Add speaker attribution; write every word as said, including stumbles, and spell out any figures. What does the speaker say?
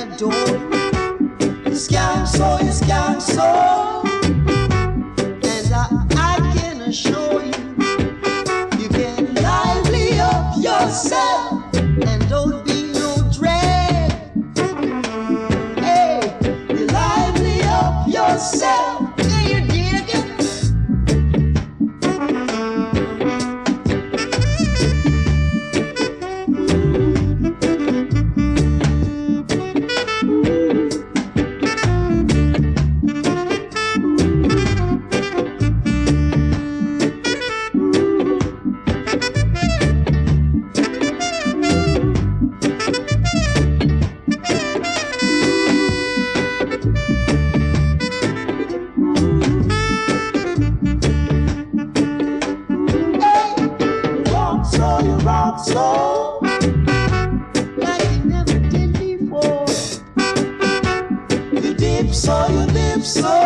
Speaker 1: adore you. Scan so, you scan so, and I, I can assure you, you can lively up yourself and don't be no drag. Hey, you lively up yourself. Do you dig it? So you rock so like you never did before. You dip so, you dip so.